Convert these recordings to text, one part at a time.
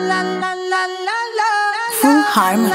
Full Harmony.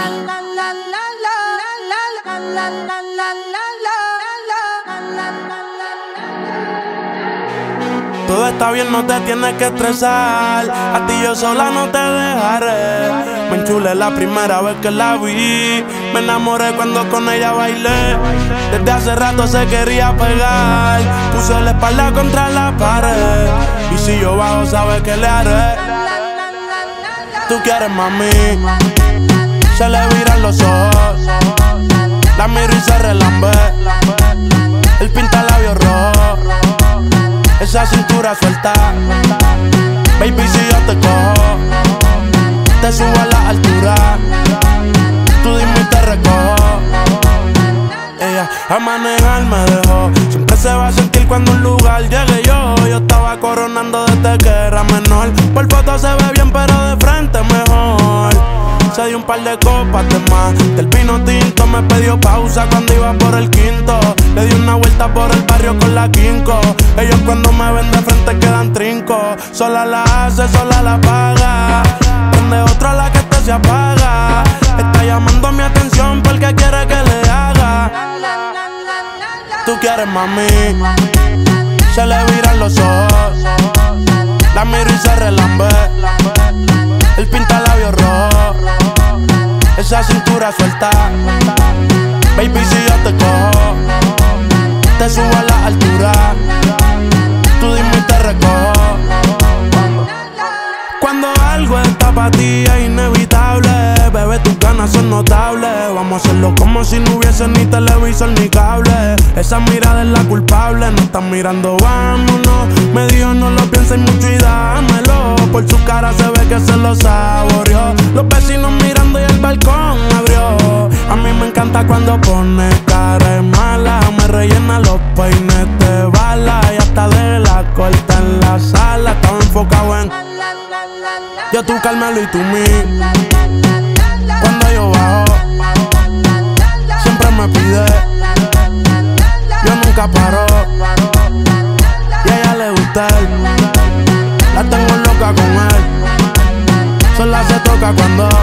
Todo está bien, no te tienes que estresar. A ti yo sola no te dejaré. Me enchulé la primera vez que la vi. Me enamoré cuando con ella bailé. Desde hace rato se quería pegar. Puso la espalda contra la pared. Y si yo bajo, sabes que le haré. Tú quieres, mami. Se le viran los ojos. La miro y se relambe. Él pinta labios rojos. Esa cintura suelta. Baby, si yo te cojo, te subo a la altura. Tú dime y te recojo. Ella a manejar me dejó. Siempre se va a sentir cuando un lugar llegue yo. Yo estaba coronando desde que era menor. Por foto se ve bien, pero de frente mejor. Se dio un par de copas de más. Del vino tinto me pidió pausa cuando iba por el quinto. Le di una vuelta por el barrio con la quinco. Ellos cuando me ven de frente quedan trinco. Sola la hace, sola la paga. Prende otra la que se apaga. Está llamando mi atención porque quiere que le haga. Tú quieres, mami. Se le viran los ojos. La miro y se relambe. Él pinta labios rojos. Esa cintura suelta. Baby, si yo te cojo, te subo a la altura. Tú dime y te recojo. Cuando algo está pa' ti es inevitable. Bebé, tus ganas son notables. Vamos a hacerlo como si no hubiese ni televisor ni cable. Esa mirada es la culpable. No están mirando, vámonos. Me dijo no lo pienses mucho y dámelo. Por su cara se ve que se lo saboreó. Los vecinos mirando y el balcón abrió. A mí me encanta cuando pone cara de mala. Me rellena los peines de bala. Y hasta de la corta en la sala. Estaba enfocado en yo, tú, Carmelo y tú, mí. Cuando yo bajo, siempre me pide. Yo nunca paro. Y a ella le gusta él. La tengo loca con él. Sola se toca cuando